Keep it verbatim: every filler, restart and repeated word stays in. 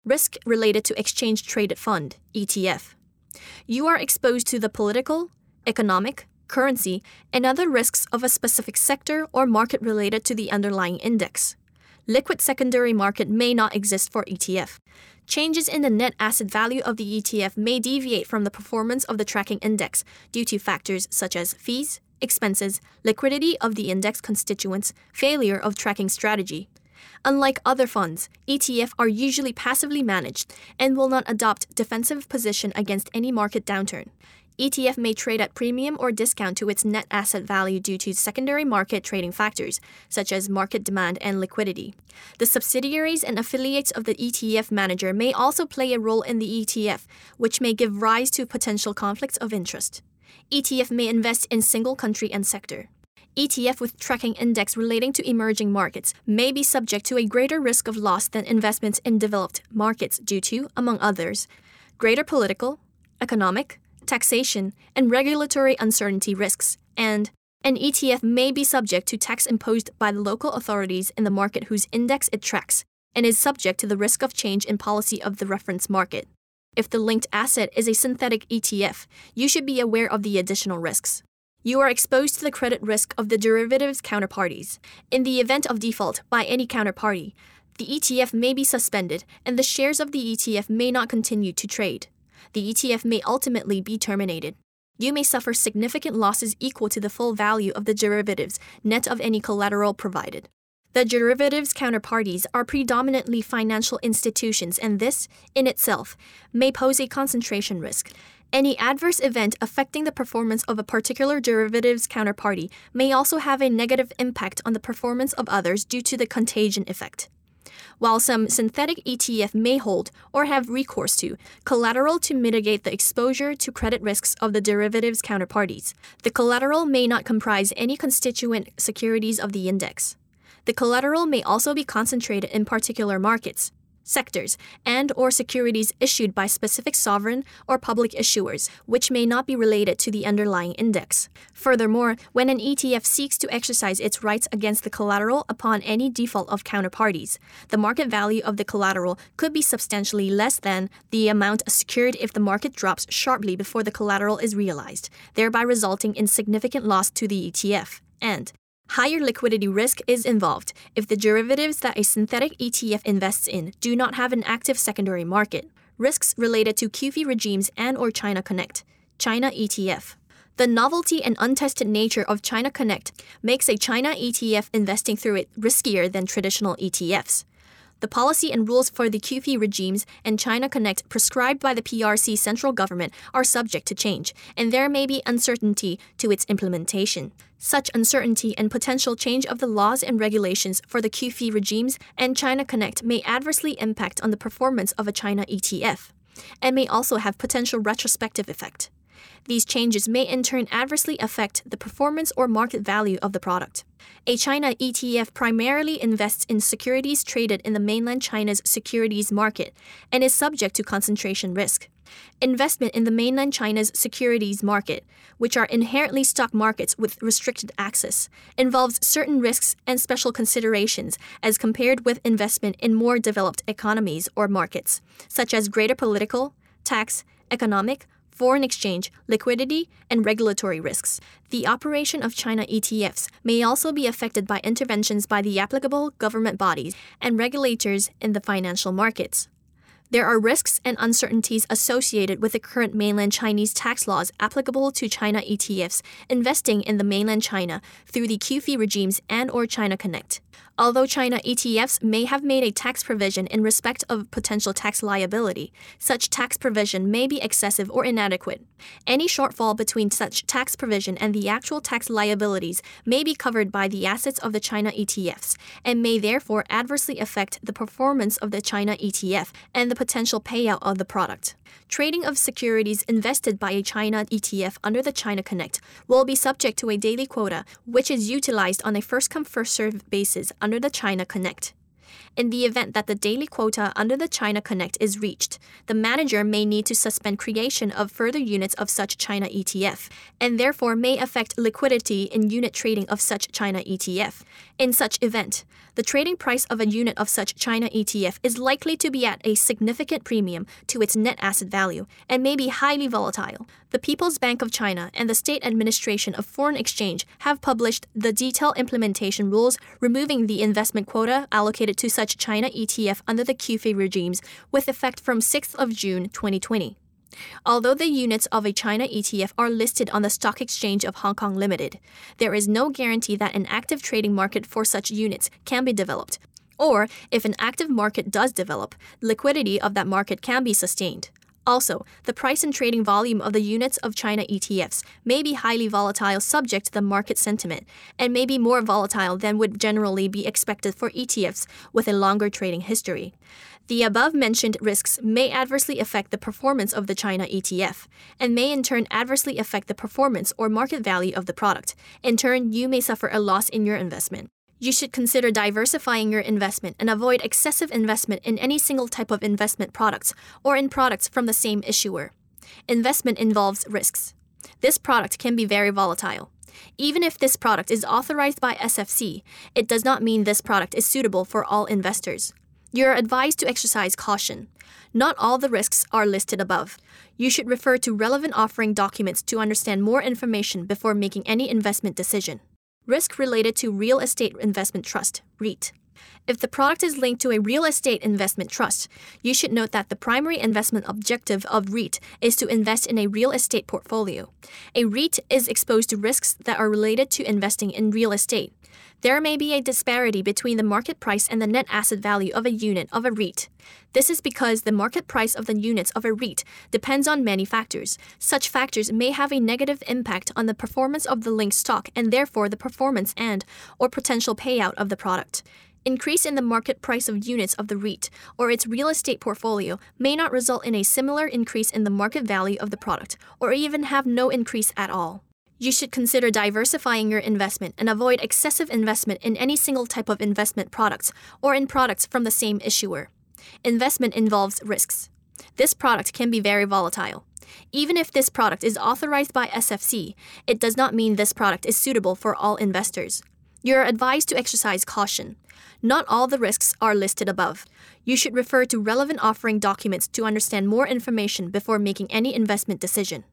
Risk related to exchange traded fund, E T F. You are exposed to the political, economic, currency, and other risks of a specific sector or market related to the underlying index. Liquid secondary market may not exist for E T F. Changes in the net asset value of the E T F may deviate from the performance of the tracking index due to factors such as fees, expenses, liquidity of the index constituents, failure of tracking strategy. Unlike other funds, E T F are usually passively managed and will not adopt defensive position against any market downturn. E T F may trade at premium or discount to its net asset value due to secondary market trading factors, such as market demand and liquidity. The subsidiaries and affiliates of the E T F manager may also play a role in the E T F, which may give rise to potential conflicts of interest. E T F may invest in single country and sector. E T F with tracking index relating to emerging markets may be subject to a greater risk of loss than investments in developed markets due to, among others, greater political, economic, taxation, and regulatory uncertainty risks, and an E T F may be subject to tax imposed by the local authorities in the market whose index it tracks, and is subject to the risk of change in policy of the reference market. If the linked asset is a synthetic E T F, you should be aware of the additional risks. You are exposed to the credit risk of the derivatives counterparties. In the event of default by any counterparty, the E T F may be suspended and the shares of the E T F may not continue to trade. The E T F may ultimately be terminated. You may suffer significant losses equal to the full value of the derivatives, net of any collateral provided. The derivatives counterparties are predominantly financial institutions, and this, in itself, may pose a concentration risk. Any adverse event affecting the performance of a particular derivatives counterparty may also have a negative impact on the performance of others due to the contagion effect. While some synthetic E T F may hold, or have recourse to, collateral to mitigate the exposure to credit risks of the derivatives counterparties, the collateral may not comprise any constituent securities of the index. The collateral may also be concentrated in particular markets, sectors, and or securities issued by specific sovereign or public issuers, which may not be related to the underlying index. Furthermore, when an E T F seeks to exercise its rights against the collateral upon any default of counterparties, the market value of the collateral could be substantially less than the amount secured if the market drops sharply before the collateral is realized, thereby resulting in significant loss to the E T F. And higher liquidity risk is involved if the derivatives that a synthetic E T F invests in do not have an active secondary market. Risks related to Q F I regimes and or China Connect, China E T F. The novelty and untested nature of China Connect makes a China E T F investing through it riskier than traditional E T Fs. The policy and rules for the Q F I regimes and China Connect prescribed by the P R C central government are subject to change, and there may be uncertainty to its implementation. Such uncertainty and potential change of the laws and regulations for the Q F I regimes and China Connect may adversely impact on the performance of a China E T F, and may also have potential retrospective effect. These changes may in turn adversely affect the performance or market value of the product. A China E T F primarily invests in securities traded in the mainland China's securities market and is subject to concentration risk. Investment in the mainland China's securities market, which are inherently stock markets with restricted access, involves certain risks and special considerations as compared with investment in more developed economies or markets, such as greater political, tax, economic, foreign exchange, liquidity, and regulatory risks. The operation of China E T Fs may also be affected by interventions by the applicable government bodies and regulators in the financial markets. There are risks and uncertainties associated with the current mainland Chinese tax laws applicable to China E T Fs investing in the mainland China through the Q F I regimes and or China Connect. Although China E T Fs may have made a tax provision in respect of potential tax liability, such tax provision may be excessive or inadequate. Any shortfall between such tax provision and the actual tax liabilities may be covered by the assets of the China E T Fs and may therefore adversely affect the performance of the China E T F and the potential payout of the product. Trading of securities invested by a China E T F under the China Connect will be subject to a daily quota, which is utilized on a first-come, first-served basis under the China Connect. In the event that the daily quota under the China Connect is reached, the manager may need to suspend creation of further units of such China E T F, and therefore may affect liquidity in unit trading of such China E T F. In such event, the trading price of a unit of such China E T F is likely to be at a significant premium to its net asset value and may be highly volatile. The People's Bank of China and the State Administration of Foreign Exchange have published the detailed implementation rules removing the investment quota allocated to such China E T F under the Q F I regimes with effect from sixth of June twenty twenty. Although the units of a China E T F are listed on the Stock Exchange of Hong Kong Limited, there is no guarantee that an active trading market for such units can be developed, or if an active market does develop, liquidity of that market can be sustained. Also, the price and trading volume of the units of China E T Fs may be highly volatile subject to the market sentiment, and may be more volatile than would generally be expected for E T Fs with a longer trading history. The above-mentioned risks may adversely affect the performance of the China E T F, and may in turn adversely affect the performance or market value of the product. In turn, you may suffer a loss in your investment. You should consider diversifying your investment and avoid excessive investment in any single type of investment products or in products from the same issuer. Investment involves risks. This product can be very volatile. Even if this product is authorized by S F C, it does not mean this product is suitable for all investors. You are advised to exercise caution. Not all the risks are listed above. You should refer to relevant offering documents to understand more information before making any investment decision. Risk related to Real Estate Investment Trust, REIT. If the product is linked to a real estate investment trust, you should note that the primary investment objective of REIT is to invest in a real estate portfolio. A REIT is exposed to risks that are related to investing in real estate. There may be a disparity between the market price and the net asset value of a unit of a REIT. This is because the market price of the units of a REIT depends on many factors. Such factors may have a negative impact on the performance of the linked stock and therefore the performance and or potential payout of the product. Increase in the market price of units of the REIT or its real estate portfolio may not result in a similar increase in the market value of the product or even have no increase at all. You should consider diversifying your investment and avoid excessive investment in any single type of investment products or in products from the same issuer. Investment involves risks. This product can be very volatile. Even if this product is authorized by S F C, it does not mean this product is suitable for all investors. You are advised to exercise caution. Not all the risks are listed above. You should refer to relevant offering documents to understand more information before making any investment decision.